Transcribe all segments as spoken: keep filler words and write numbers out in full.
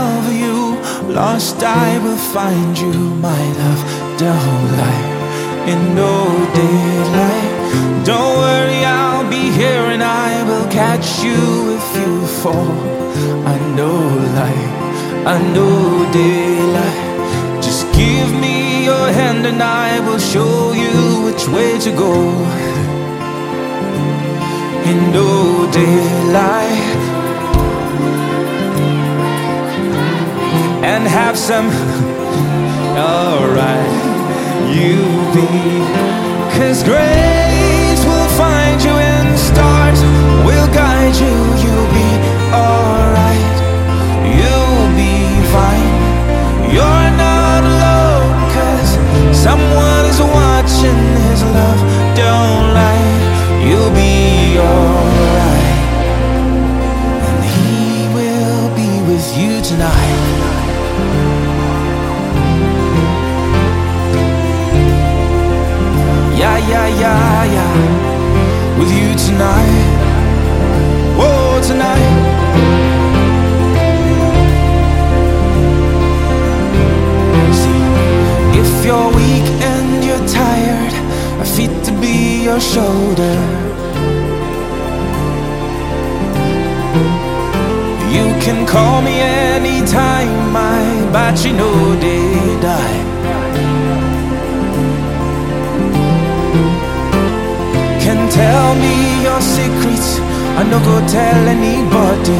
of you. Lost I will find you, my love, don't lie. In no daylight, don't worry, I'll be here and I will catch you if you fall. I know light, I know daylight. Just give me your hand and I will show you which way to go. In no daylight, and have some, alright, you be, 'cause grace will find you and stars will guide you. You'll be alright, you'll be fine. You're not alone, 'cause someone is watching. His love don't lie. You'll be alright, and he will be with you tonight. Yeah, yeah, yeah, yeah, with you tonight. Whoa, tonight. See, if you're weak and you're tired, my feet to be your shoulder. You can call me anytime, my battery no day die. Can tell me your secrets, I no go tell anybody.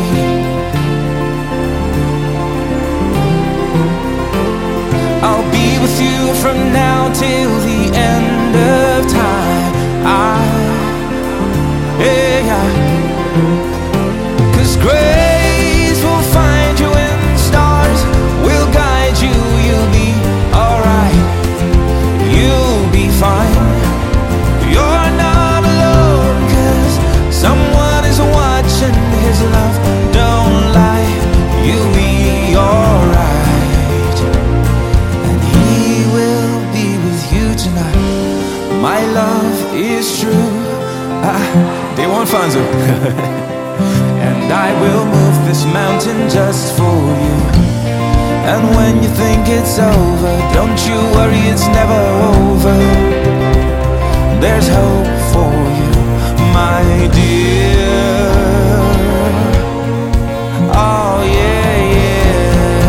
I'll be with you from now till the end of time. I, yeah, yeah. 'Cause grace will find you and stars will guide you. You'll be alright, you'll be fine. You're not alone, 'cause someone is watching. His love don't lie. You'll be alright, and he will be with you tonight. My love is true. Ah, they won't find you. And I will move this mountain just for you. And when you think it's over, don't you worry, it's never over. There's hope for you, my dear. Oh yeah, yeah.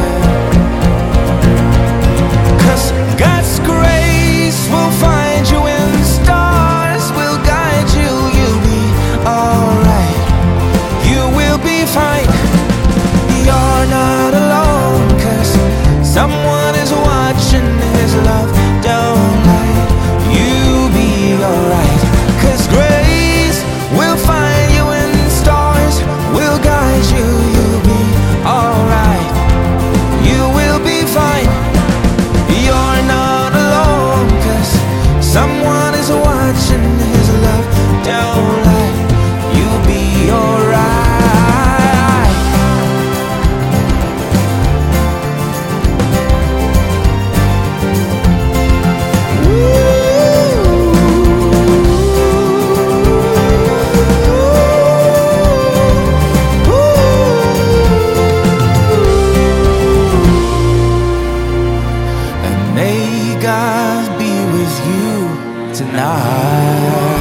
'Cause God's grace will find you and stars will guide you. You'll be alright, you will be fine. You're not alone, 'cause someone is watching. His love don't lie. You'll be alright, 'cause grace will find you and stars will guide you. You'll be alright, you will be fine. You're not alone, 'cause someone is watching. His love don't lie. You'll be alright. God be with you tonight.